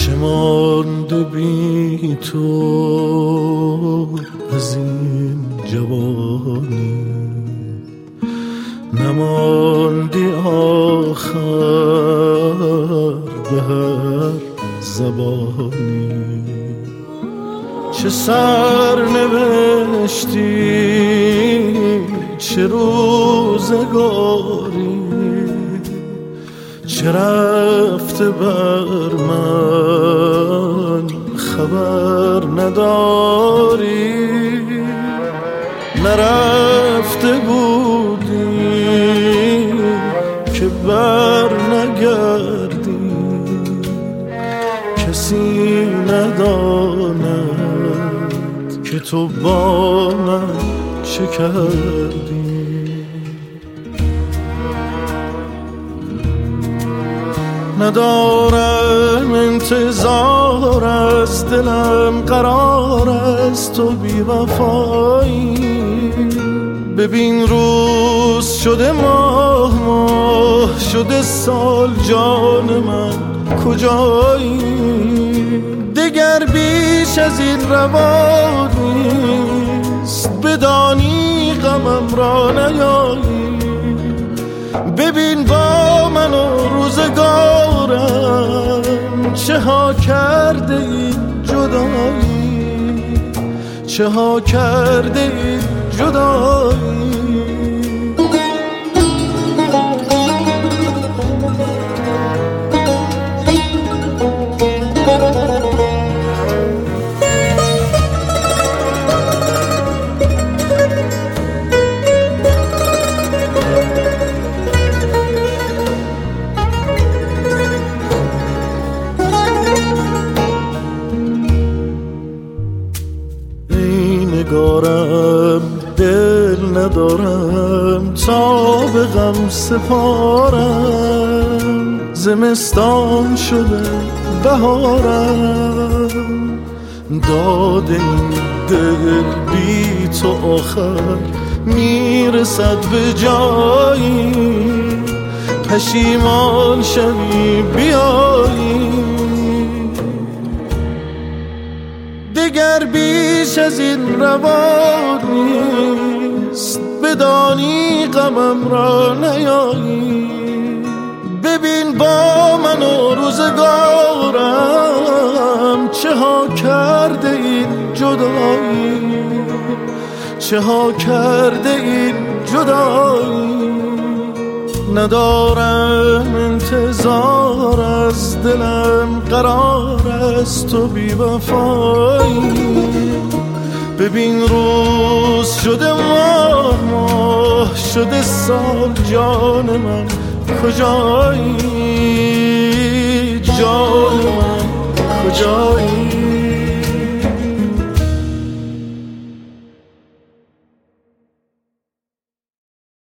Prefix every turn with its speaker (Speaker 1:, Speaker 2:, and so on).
Speaker 1: چه مانده بی تو از این جوانی، نماندی آخر به هر زبانی. چه سرنوشتی، چه روزگاری، چه رفته بر من خبر نداری. نرفته بودی که بر نگردی، کسی نداند که تو با من چه کردی. ندارم انتظار از دلم، قرار از تو بی وفایی. ببین روز شده ماه شده سال، جان من کجایی؟ دگر بیش از این روا نیست، بدانی غمم را نیایی. ببین با من و روزگارم چه ها کرده این جدایی، چه ها کرده این جدایی. نگارم دل ندارم تا به غم سپارم، زمستان شده بهارم. داد این دل بی تو آخر میرسد به جایی، پشیمان شوی بیایی. دگر بیش از این روا نیست، بدانی غمم را نیایی. ببین با من و روزگارم چه ها کرده این جدایی، چه ها کرده این جدایی. ندارم انتظار از دلم، قرار از تو بی وفایی. ببین روز شده ماه شده سال، جان من کجایی؟